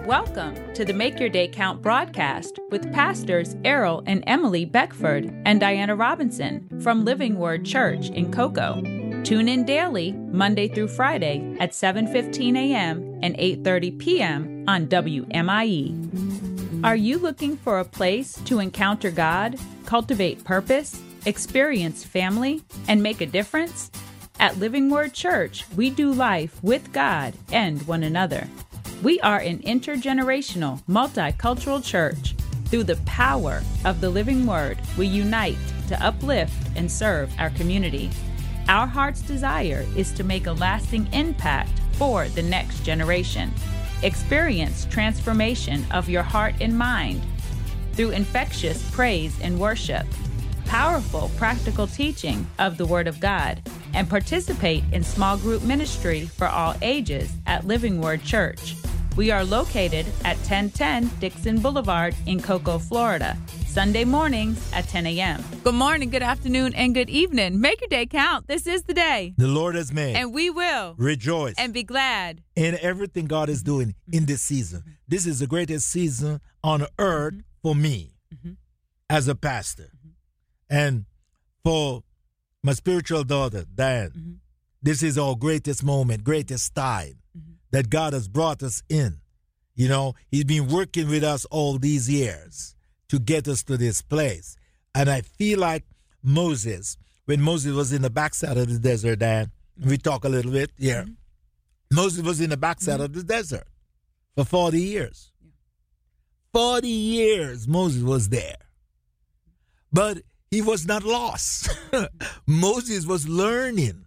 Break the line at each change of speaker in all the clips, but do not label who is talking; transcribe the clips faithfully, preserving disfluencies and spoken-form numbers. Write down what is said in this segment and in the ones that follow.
Welcome to the Make Your Day Count broadcast with pastors Errol and Emily Beckford and Diana Robinson from Living Word Church in Cocoa. Tune in daily, Monday through Friday at seven fifteen a.m. and eight thirty p.m. on W M I E. Are you looking for a place to encounter God, cultivate purpose, experience family, and make a difference? At Living Word Church, we do life with God and one another. We are an intergenerational, multicultural church. Through the power of the living word, we unite to uplift and serve our community. Our heart's desire is to make a lasting impact for the next generation. Experience transformation of your heart and mind through infectious praise and worship, powerful practical teaching of the Word of God, and participate in small group ministry for all ages at Living Word Church. We are located at ten ten Dixon Boulevard in Cocoa, Florida, Sunday mornings at ten a.m. Good morning, good afternoon, and good evening. Make your day count. This is the day
the Lord has made.
And we will
rejoice
and be glad
in everything God is doing in this season. This is the greatest season on earth mm-hmm. for me mm-hmm. as a pastor. Mm-hmm. And for my spiritual daughter, Diane, mm-hmm. this is our greatest moment, greatest time mm-hmm. that God has brought us in. You know, He's been working with us all these years to get us to this place. And I feel like Moses, when Moses was in the backside of the desert, Dan, mm-hmm. we talk a little bit here. Mm-hmm. Moses was in the backside mm-hmm. of the desert for forty years. Yeah. forty years Moses was there. But he was not lost. Moses was learning.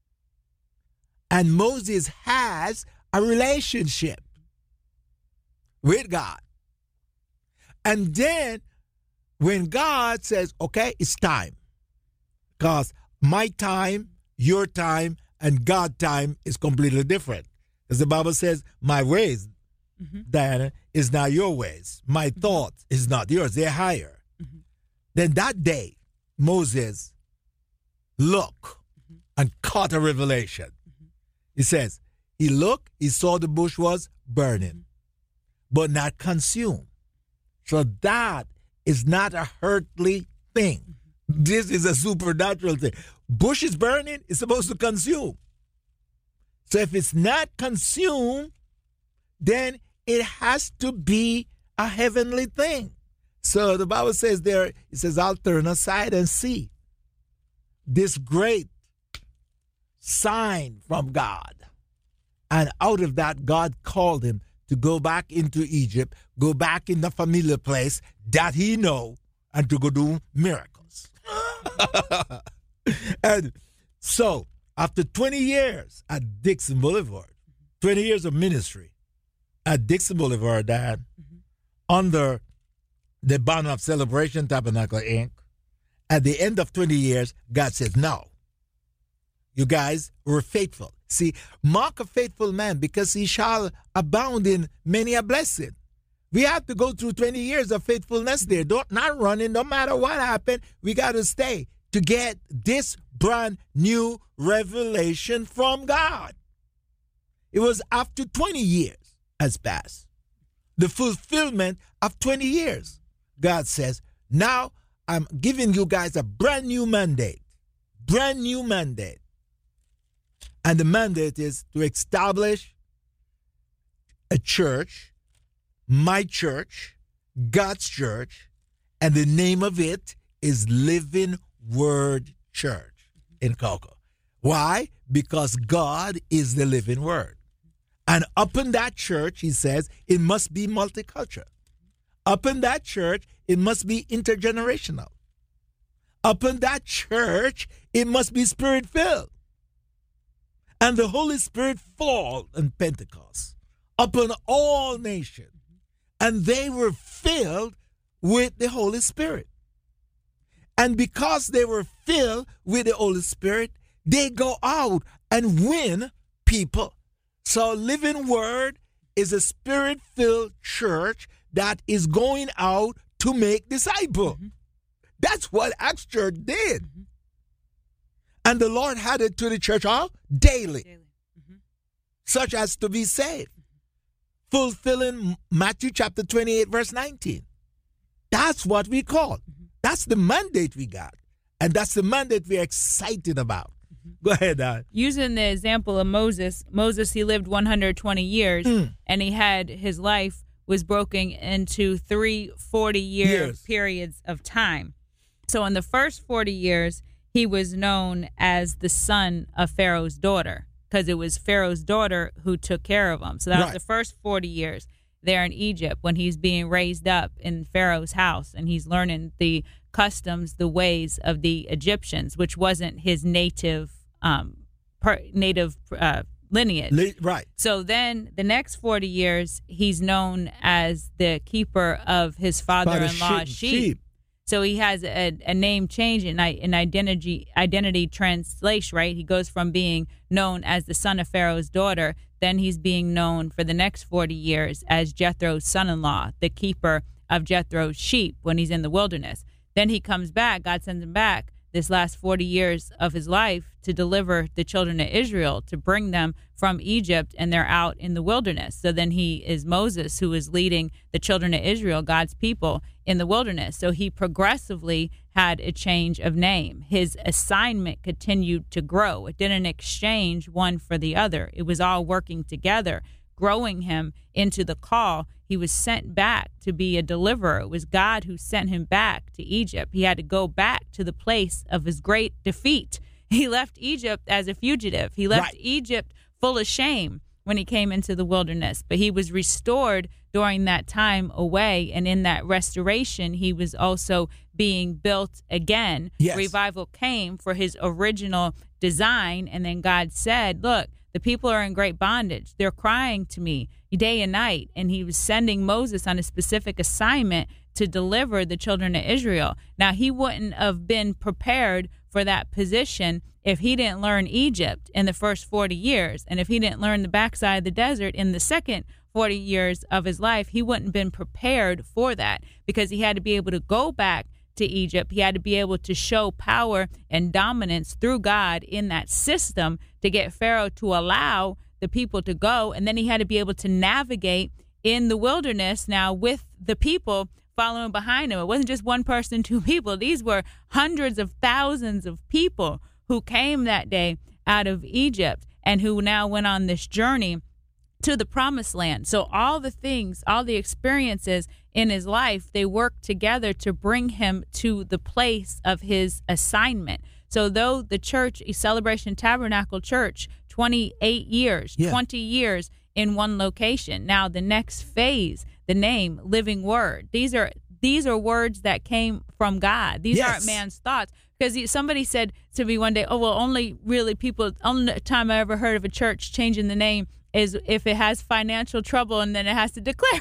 And Moses has a relationship with God. And then when God says, okay, it's time. Because my time, your time, and God's time is completely different. As the Bible says, my ways, mm-hmm. Diana, is not your ways. My mm-hmm. thoughts is not yours. They're higher. Mm-hmm. Then that day, Moses looked mm-hmm. and caught a revelation. Mm-hmm. He says, he looked, he saw the bush was burning, mm-hmm. but not consumed. So that is not a earthly thing. Mm-hmm. This is a supernatural thing. Bush is burning, it's supposed to consume. So if it's not consumed, then it has to be a heavenly thing. So the Bible says there, it says, I'll turn aside and see this great sign from God. And out of that, God called him to go back into Egypt, go back in the familiar place that he know, and to go do miracles. And so, after twenty years at Dixon Boulevard, twenty years of ministry at Dixon Boulevard, Dad, mm-hmm. under the banner of Celebration Tabernacle, Incorporated, at the end of twenty years, God says, no, you guys were faithful. See, mark a faithful man because he shall abound in many a blessing. We have to go through twenty years of faithfulness there. Don't not running, no matter what happened. We got to stay to get this brand new revelation from God. It was after twenty years has passed. The fulfillment of twenty years. God says, now I'm giving you guys a brand new mandate. Brand new mandate. And the mandate is to establish a church, my church, God's church, and the name of it is Living Word Church in Cocoa. Why? Because God is the living word. And up in that church, he says, it must be multicultural. Up in that church, it must be intergenerational. Up in that church, it must be spirit-filled. And the Holy Spirit fall on Pentecost upon all nations. And they were filled with the Holy Spirit. And because they were filled with the Holy Spirit, they go out and win people. So Living Word is a spirit-filled church that is going out to make disciples. Mm-hmm. That's what Acts Church did. Mm-hmm. And the Lord had it to the church all daily, daily. Mm-hmm. such as to be saved. fulfilling Matthew chapter twenty-eight, verse nineteen. That's what we call. That's the mandate we got. And that's the mandate we're excited about. Go ahead, Don.
Using the example of Moses, Moses, he lived one hundred twenty years, mm. and he had his life was broken into three forty-year years. periods of time. So in the first forty years, he was known as the son of Pharaoh's daughter, because it was Pharaoh's daughter who took care of him. So that right. was the first forty years there in Egypt, when he's being raised up in Pharaoh's house, and he's learning the customs, the ways of the Egyptians, which wasn't his native um, per, native uh, lineage. Le-
right.
So then the next forty years, he's known as the keeper of his father-in-law's sheep. sheep. So he has a, a name change in an identity identity translation, right? He goes from being known as the son of Pharaoh's daughter, then he's being known for the next forty years as Jethro's son-in-law, the keeper of Jethro's sheep when he's in the wilderness. Then he comes back, God sends him back this last forty years of his life to deliver the children of Israel, to bring them from Egypt, and they're out in the wilderness. So then he is Moses, who is leading the children of Israel, God's people, in the wilderness. So he progressively had a change of name. His assignment continued to grow. It didn't exchange one for the other. It was all working together, growing him into the call. He was sent back to be a deliverer. It was God who sent him back to Egypt. He had to go back to the place of his great defeat. He left Egypt as a fugitive. He left right. Egypt full of shame when he came into the wilderness. But he was restored during that time away. And in that restoration, he was also being built again.
Yes.
Revival came for his original design. And then God said, look, the people are in great bondage. They're crying to me day and night. And he was sending Moses on a specific assignment to deliver the children of Israel. Now, he wouldn't have been prepared for that position if he didn't learn Egypt in the first forty years. And if he didn't learn the backside of the desert in the second forty years of his life, he wouldn't have been prepared for that, because he had to be able to go back to Egypt. He had to be able to show power and dominance through God in that system to get Pharaoh to allow the people to go. And then he had to be able to navigate in the wilderness now with the people following behind him. It wasn't just one person, two people. These were hundreds of thousands of people who came that day out of Egypt and who now went on this journey to the promised land. So all the things, all the experiences in his life, they worked together to bring him to the place of his assignment. So though the church, Celebration Tabernacle Church, twenty-eight years, yeah. twenty years in one location. Now the next phase, the name Living Word. These are these are words that came from God. These
yes.
aren't man's thoughts. Because somebody said to me one day, oh, well, only really people, only time I ever heard of a church changing the name is if it has financial trouble and then it has to declare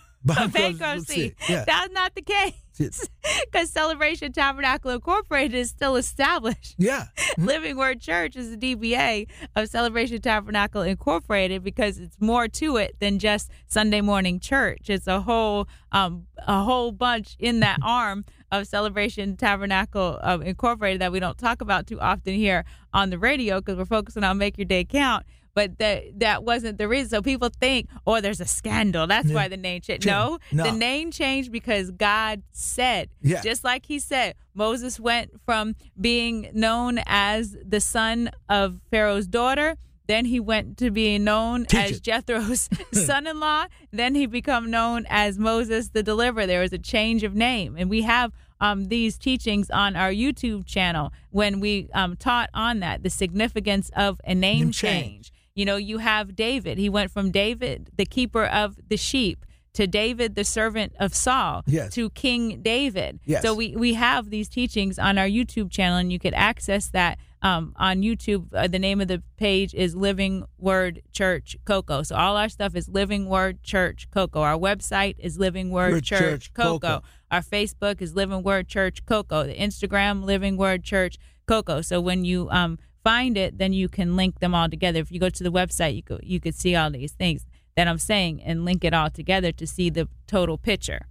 bankruptcy. Yeah. That's not the case. Because Celebration Tabernacle Incorporated is still established.
Yeah. Mm-hmm.
Living Word Church is a D B A of Celebration Tabernacle Incorporated, because it's more to it than just Sunday morning church. It's a whole um, a whole bunch in that arm of Celebration Tabernacle um, Incorporated that we don't talk about too often here on the radio, because we're focusing on Make Your Day Count. But that that wasn't the reason. So people think, oh, there's a scandal. That's yeah. why the name changed. No, no, the name changed because God said, yeah. just like he said, Moses went from being known as the son of Pharaoh's daughter. Then he went to being known Teach as it. Jethro's son-in-law. Then he became known as Moses the Deliverer. There was a change of name. And we have um, these teachings on our YouTube channel when we um, taught on that, the significance of a name, name change. change. You know, you have David. He went from David, the keeper of the sheep, to David, the servant of Saul,
yes.
to King David.
Yes.
So we, we have these teachings on our YouTube channel, and you could access that um, on YouTube. Uh, the name of the page is Living Word Church Cocoa. So all our stuff is Living Word Church Cocoa. Our website is Living Word, Word Church, Church Cocoa. Cocoa. Our Facebook is Living Word Church Cocoa. The Instagram, Living Word Church Cocoa. So when you um find it, then you can link them all together. If you go to the website, you could, you could see all these things that I'm saying and link it all together to see the total picture.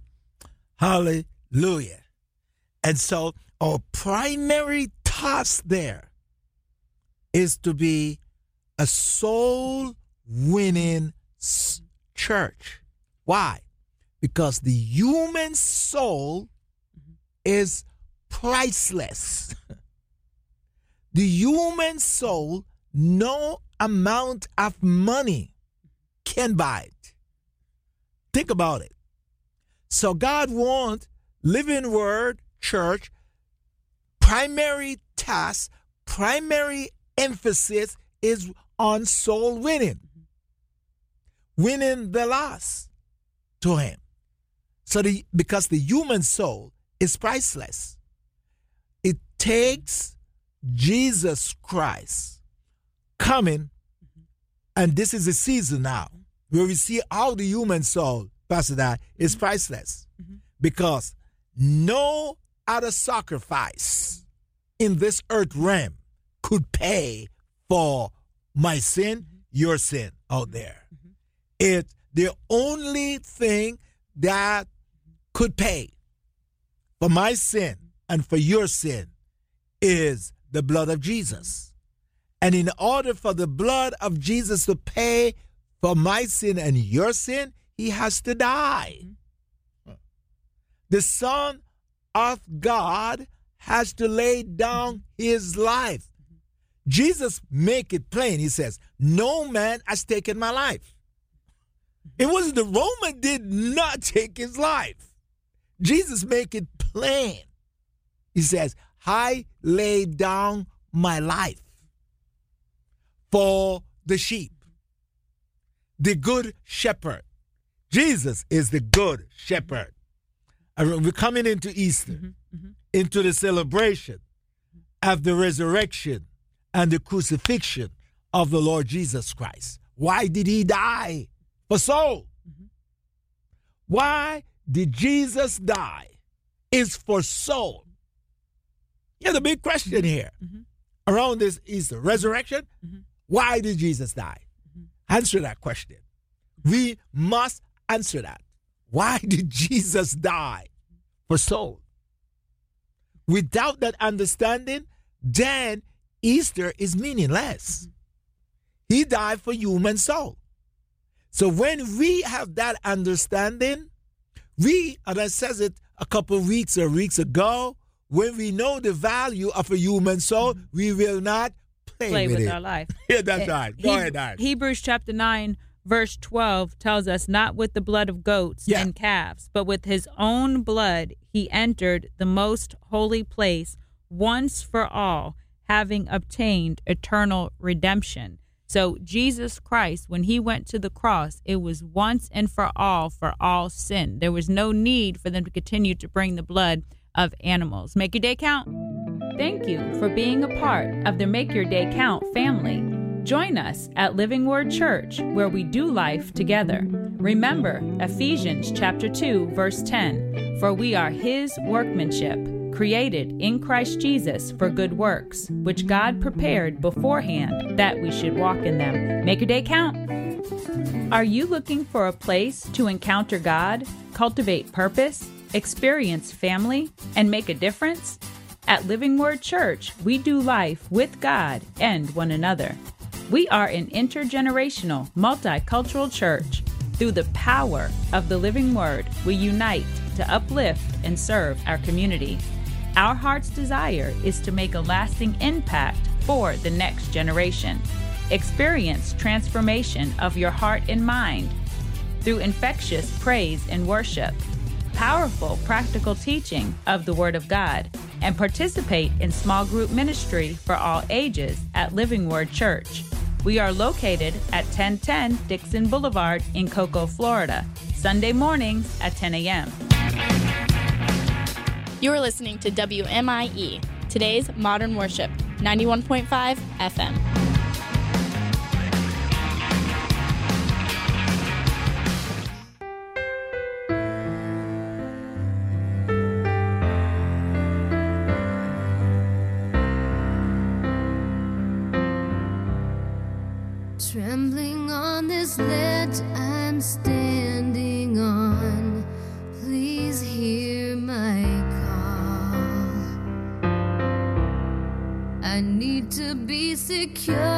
Hallelujah. And so our primary task there is to be a soul-winning church. Why? Because the human soul mm-hmm. is priceless. The human soul, no amount of money can buy it. Think about it. So God wants Living Word Church, primary task, primary emphasis is on soul winning. Winning the lost to him. So the because the human soul is priceless. It takes Jesus Christ coming, and this is a season now where we see how the human soul, Pastor Dad, is priceless. Mm-hmm. Because no other sacrifice in this earth realm could pay for my sin, mm-hmm. your sin out there. Mm-hmm. It's the only thing that could pay for my sin and for your sin is the blood of Jesus. And in order for the blood of Jesus to pay for my sin and your sin, he has to die. Mm-hmm. The Son of God has to lay down his life. Mm-hmm. Jesus make it plain. He says, no man has taken my life. Mm-hmm. It was the Roman did not take his life. Jesus make it plain. He says, I lay down my life for the sheep. The good shepherd. Jesus is the good shepherd. And we're coming into Easter, mm-hmm, mm-hmm. into the celebration of the resurrection and the crucifixion of the Lord Jesus Christ. Why did he die? For soul. Mm-hmm. Why did Jesus die? Is for soul. Yeah, the big question here mm-hmm. around this Easter resurrection. Mm-hmm. Why did Jesus die? Mm-hmm. Answer that question. We must answer that. Why did Jesus die? For soul. Without that understanding, then Easter is meaningless. Mm-hmm. He died for human soul. So when we have that understanding, we, and I said it a couple of weeks or weeks ago, when we know the value of a human soul, mm-hmm. we will not play,
play
with,
with
it.
our life.
Yeah, that's uh, right. Go
he-
ahead, Dad.
Hebrews chapter nine, verse twelve tells us, not with the blood of goats yeah. and calves, but with his own blood he entered the most holy place once for all, having obtained eternal redemption. So Jesus Christ, when he went to the cross, it was once and for all for all sin. There was no need for them to continue to bring the blood of animals. Make your day count. Thank you for being a part of the Make Your Day Count family. Join us at Living Word Church, where we do life together. Remember Ephesians chapter two, verse ten, for we are his workmanship, created in Christ Jesus for good works, which God prepared beforehand that we should walk in them. Make your day count. Are you looking for a place to encounter God, cultivate purpose, experience family, and make a difference? At Living Word Church, we do life with God and one another. We are an intergenerational, multicultural church. Through the power of the living word, we unite to uplift and serve our community. Our heart's desire is to make a lasting impact for the next generation. Experience transformation of your heart and mind through infectious praise and worship, powerful practical teaching of the Word of God, and participate in small group ministry for all ages at Living Word Church. We are located at ten ten Dixon Boulevard in Cocoa, Florida, Sunday mornings at ten a.m.
You are listening to W M I E, today's Modern Worship, ninety-one point five F M.
Trembling on this ledge I'm standing on, please hear my call. I need to be secure